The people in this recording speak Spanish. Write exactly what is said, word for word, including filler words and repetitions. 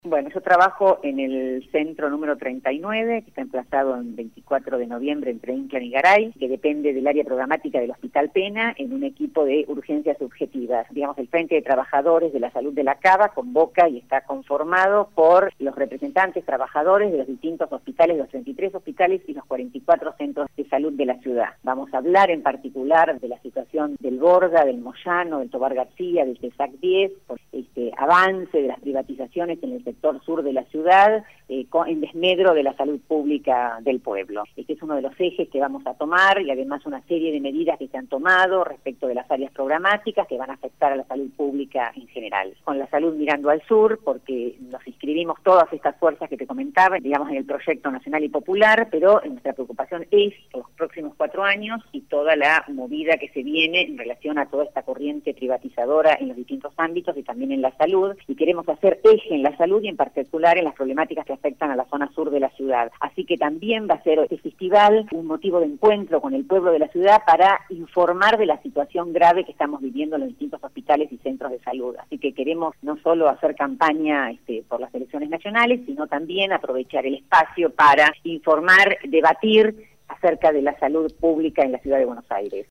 Bueno, yo trabajo en el centro número treinta y nueve, que está emplazado en veinticuatro de noviembre entre Inclán y Garay, que depende del área programática del Hospital Pena, en un equipo de urgencias subjetivas. Digamos, el Frente de Trabajadores de la Salud de la Cava convoca y está conformado por los representantes trabajadores de los distintos hospitales, los treinta y tres hospitales y los cuarenta y cuatro centros de salud de la ciudad. Vamos a hablar en particular de la situación del Borda, del Moyano, del Tobar García, del TESAC diez, por este avance de las privatizaciones en el sector sur de la ciudad, eh, con, en desmedro de la salud pública del pueblo. Este es uno de los ejes que vamos a tomar y además una serie de medidas que se han tomado respecto de las áreas programáticas que van a afectar a la salud pública en general. Con la salud mirando al sur, porque nos inscribimos todas estas fuerzas que te comentaba, digamos, en el proyecto nacional y popular, pero nuestra preocupación es por los próximos cuatro años y toda la movida que se viene en relación a toda esta corriente privatizadora en los distintos ámbitos y también en la salud, y queremos hacer eje en la salud y en particular en las problemáticas que afectan a la zona sur de la ciudad. Así que también va a ser este festival un motivo de encuentro con el pueblo de la ciudad para informar de la situación grave que estamos viviendo en los distintos hospitales y centros de salud. Así que queremos no solo hacer campaña este, por las elecciones nacionales, sino también aprovechar el espacio para informar, debatir acerca de la salud pública en la ciudad de Buenos Aires.